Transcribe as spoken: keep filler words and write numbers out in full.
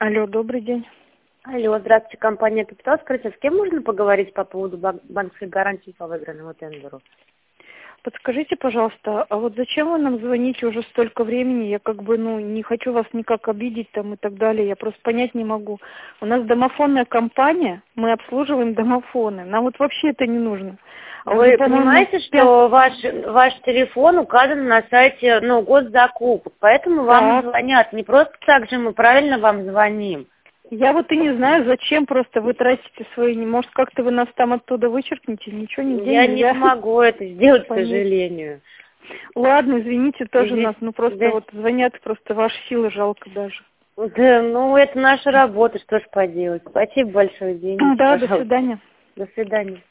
Алло, добрый день. Алло, здравствуйте, компания «Капитал». Скажите, с кем можно поговорить по поводу бан- банковской гарантии по выигранному тендеру? Подскажите, пожалуйста, а вот зачем вы нам звоните уже столько времени? Я как бы, ну, не хочу вас никак обидеть там и так далее. Я просто понять не могу. У нас домофонная компания, мы обслуживаем домофоны. Нам вот вообще это не нужно. А Вы уже, по-моему, понимаете, пять- что ваш, ваш телефон указан на сайте, ну, госзакупок, поэтому вам Так. звонят. Не просто так же мы правильно вам звоним. Я вот и не знаю, зачем просто вы тратите свои... Может, как-то вы нас там оттуда вычеркнете? Ничего, нигде Я нельзя не смогу это сделать, к понять. сожалению. Ладно, извините, тоже Извини- нас, ну просто да. вот звонят, просто ваши силы жалко даже. Да, ну, это наша работа, что ж поделать. Спасибо большое, извините, Да, до пожалуйста. свидания. До свидания.